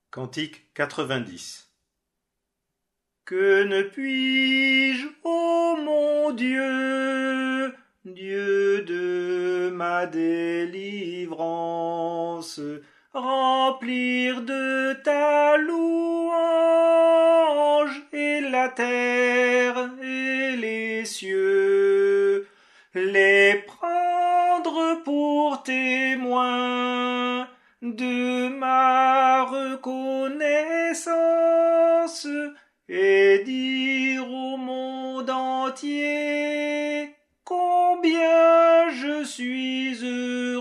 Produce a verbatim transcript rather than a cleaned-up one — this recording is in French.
Cantique quatre-vingt-dix. Que ne puis-je, ô mon Dieu, Dieu de ma délivrance, remplir de ta louange et la terre et les cieux, les prendre pour témoins de ma reconnaissance et dire au monde entier combien je suis heureux